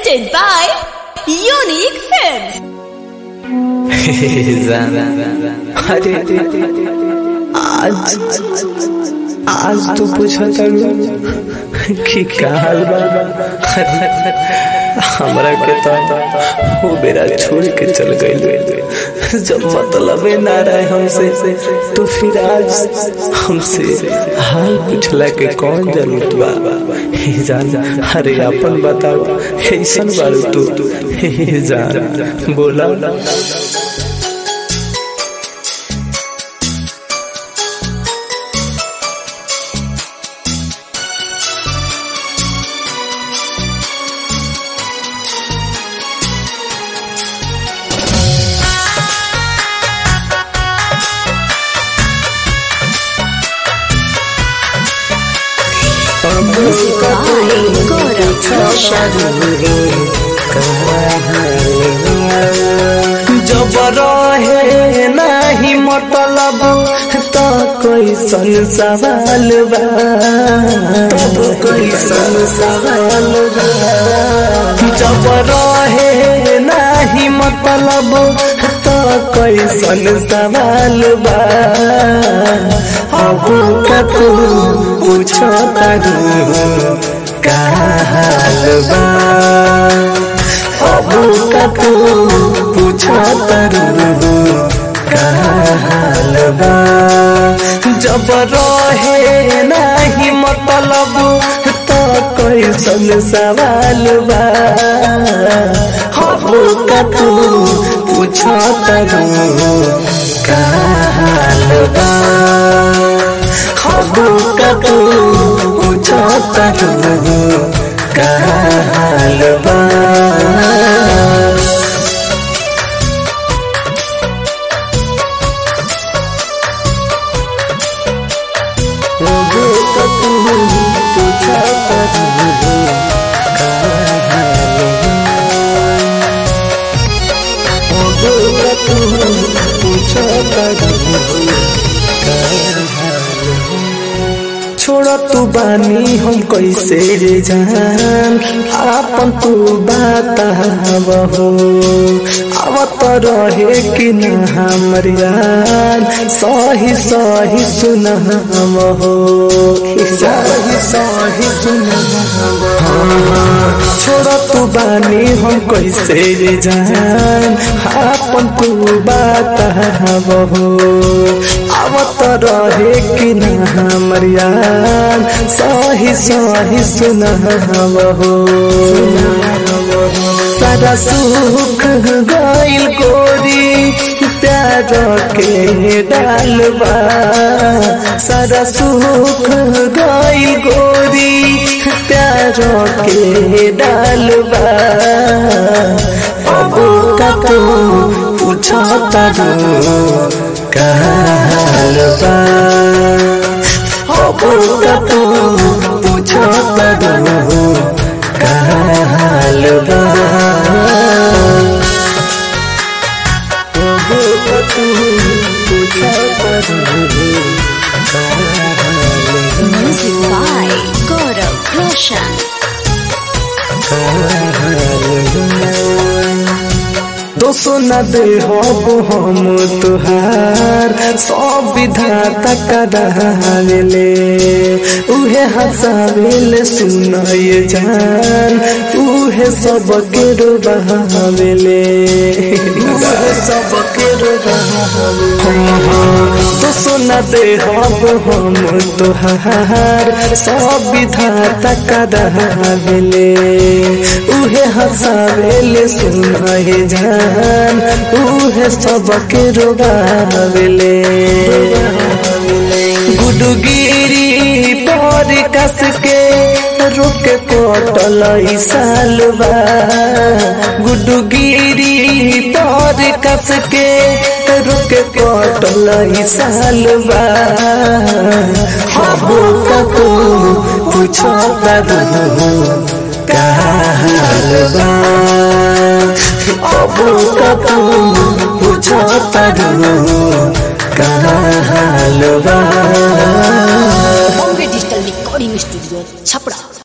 presented by Unique Films. आज तो पूछा करूँ कि क्या हाल बा हमरा के तो वो बेरा छोड़ के चल गई। जब मतलब ना रहे हमसे तो फिर आज हमसे हाल पूछला के कौन जरूरत बा। जान अरे अपन बताओ कैसन बारू तू जान बोला। जब रहे नहीं मतलब तो कैसन सवाल बा, तब कैसन सवाल बा। जब रहे नहीं मतलब तो कैसन सवाल बा। अब का तू पूछो तारू का हाल बा। अब का तू पूछो तारू का हाल बा। जब रहे नहीं मतलब तो कैसन सवाल बा। अब का तू पूछो तारू का हाल बा। अब का तू पूछो तारू का हाल बा। छोड़ तू बानी हम कैसे रे जान आपन तू बतावहो। आवत रहे कि न हमर यार सही सही सुनावहो, सही सही सुनावहो। छोड़ तू बानी हम कैसे रे जान आपन तू बतावहो। आवत रहे कि न हमर यार सही सही सुनावहो। सारा सुख गइल गोरी प्यार के डालबा। सारा सुख गइल गोरी प्यार के डालबा। अब का तू पूछो तारू का हाल बा। अब का तू पूछो तारू का हाल बा। अब का तू पूछो तारू का हाल बा। Music by Gaurav Roshan. दोसो न दे हो हम तुहार सब विधाता करावेले। उहे हंसावेले सुनाए जान उहे सबके रुबावेले, उहे सबके रुबावेले। दोसो न दे हो हम तुहार सब विधाता करावेले। उहे हंसावेले सुनाए जान उहे सबके रुबावेले। गुडगिरी पर कस के रुक कोटल सालबा। गुडगिरी पर कस के रुक कोटल सालबा। अब का तू पूछो तारू का हाल बा। अब का तू पूछो तारू का हाल बा। Bombay Digital Recording Studio, Chapra.